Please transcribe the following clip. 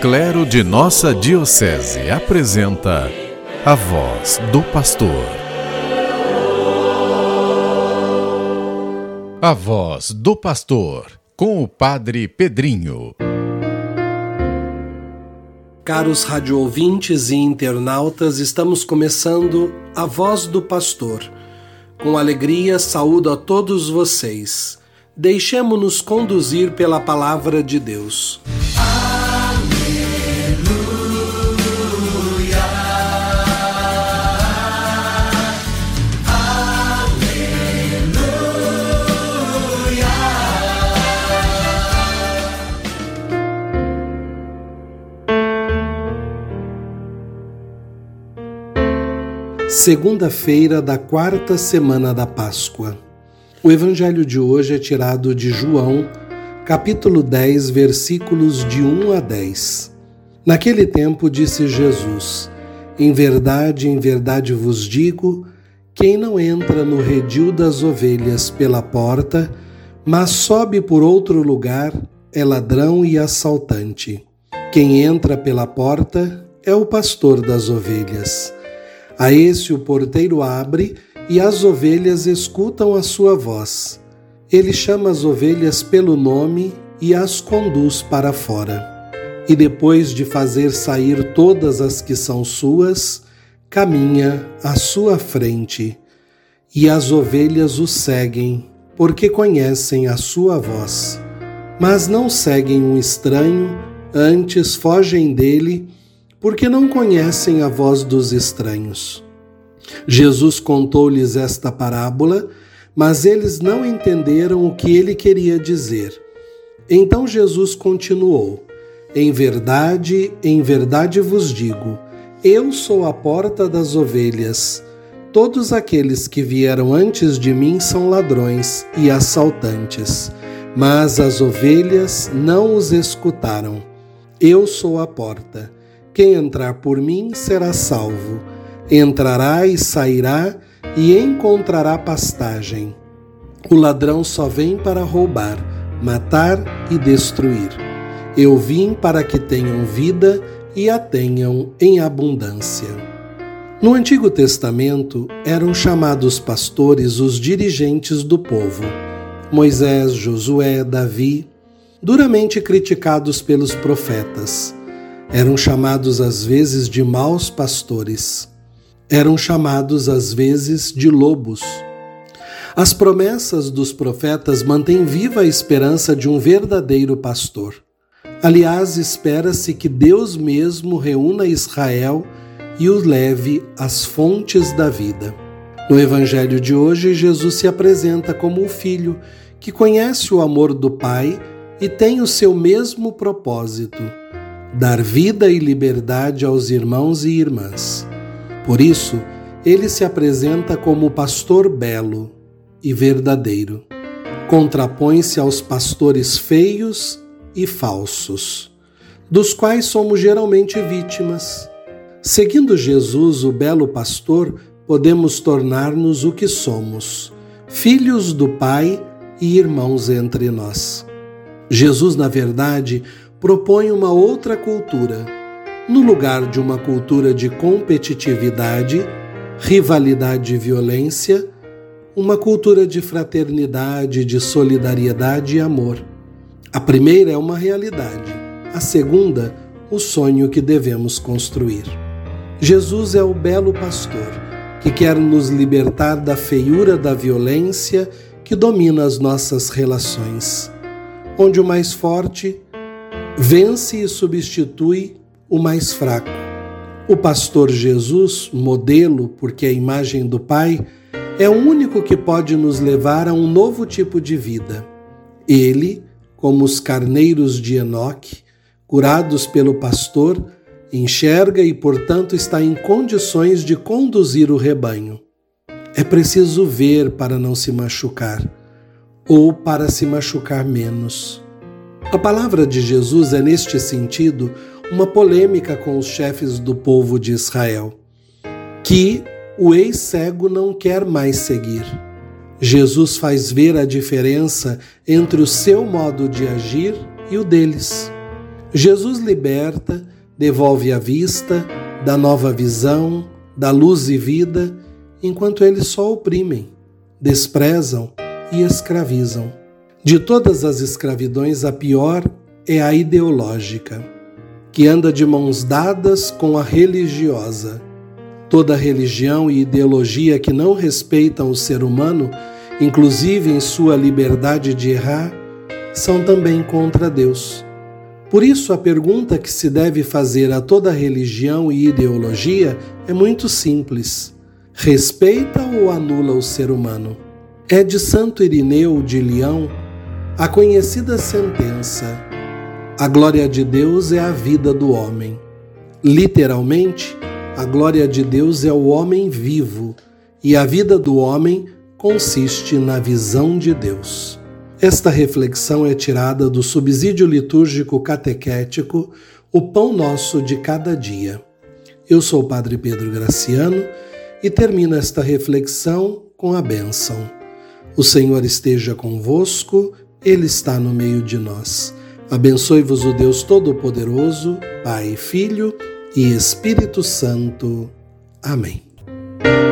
clero de nossa diocese apresenta a Voz do Pastor. A Voz do Pastor, com o Padre Pedrinho. Caros radioouvintes e internautas, estamos começando a Voz do Pastor. Com alegria, saúdo a todos vocês. Deixemo-nos conduzir pela Palavra de Deus. Segunda-feira da quarta semana da Páscoa. O evangelho de hoje é tirado de João, capítulo 10, versículos de 1 a 10. Naquele tempo disse Jesus: em verdade vos digo, quem não entra no redil das ovelhas pela porta, mas sobe por outro lugar, é ladrão e assaltante. Quem entra pela porta é o pastor das ovelhas. A esse o porteiro abre e as ovelhas escutam a sua voz. Ele chama as ovelhas pelo nome e as conduz para fora. E depois de fazer sair todas as que são suas, caminha à sua frente. E as ovelhas o seguem, porque conhecem a sua voz. Mas não seguem um estranho, antes fogem dele, porque não conhecem a voz dos estranhos. Jesus contou-lhes esta parábola, mas eles não entenderam o que ele queria dizer. Então Jesus continuou: em verdade vos digo, eu sou a porta das ovelhas. Todos aqueles que vieram antes de mim são ladrões e assaltantes, mas as ovelhas não os escutaram. Eu sou a porta. Quem entrar por mim será salvo. Entrará e sairá e encontrará pastagem. O ladrão só vem para roubar, matar e destruir. Eu vim para que tenham vida e a tenham em abundância. No Antigo Testamento eram chamados pastores os dirigentes do povo. Moisés, Josué, Davi, duramente criticados pelos profetas. Eram chamados às vezes de maus pastores. Eram chamados às vezes de lobos. As promessas dos profetas mantêm viva a esperança de um verdadeiro pastor. Aliás, espera-se que Deus mesmo reúna Israel e o leve às fontes da vida. No evangelho de hoje, Jesus se apresenta como o Filho que conhece o amor do Pai e tem o seu mesmo propósito: dar vida e liberdade aos irmãos e irmãs. Por isso, ele se apresenta como o pastor belo e verdadeiro. Contrapõe-se aos pastores feios e falsos, dos quais somos geralmente vítimas. Seguindo Jesus, o belo pastor, podemos tornar-nos o que somos, filhos do Pai e irmãos entre nós. Jesus, na verdade, propõe uma outra cultura. No lugar de uma cultura de competitividade, rivalidade e violência, uma cultura de fraternidade, de solidariedade e amor. A primeira é uma realidade, a segunda, o sonho que devemos construir. Jesus é o belo pastor, que quer nos libertar da feiura da violência que domina as nossas relações, onde o mais forte vence e substitui o mais fraco. O pastor Jesus, modelo porque é a imagem do Pai, é o único que pode nos levar a um novo tipo de vida. Ele, como os carneiros de Enoque, curados pelo pastor, enxerga e, portanto, está em condições de conduzir o rebanho. É preciso ver para não se machucar, ou para se machucar menos. A palavra de Jesus é, neste sentido, uma polêmica com os chefes do povo de Israel, que o ex-cego não quer mais seguir. Jesus faz ver a diferença entre o seu modo de agir e o deles. Jesus liberta, devolve a vista, dá nova visão, dá luz e vida, enquanto eles só oprimem, desprezam e escravizam. De todas as escravidões, a pior é a ideológica, que anda de mãos dadas com a religiosa. Toda religião e ideologia que não respeitam o ser humano, inclusive em sua liberdade de errar, são também contra Deus. Por isso, a pergunta que se deve fazer a toda religião e ideologia é muito simples: respeita ou anula o ser humano? É de Santo Irineu de Leão a conhecida sentença: a glória de Deus é a vida do homem. Literalmente, a glória de Deus é o homem vivo e a vida do homem consiste na visão de Deus. Esta reflexão é tirada do subsídio litúrgico catequético O Pão Nosso de Cada Dia. Eu sou o Padre Pedro Graciano e termino esta reflexão com a bênção. O Senhor esteja convosco, Ele está no meio de nós. Abençoe-vos o Deus Todo-Poderoso, Pai, Filho e Espírito Santo. Amém.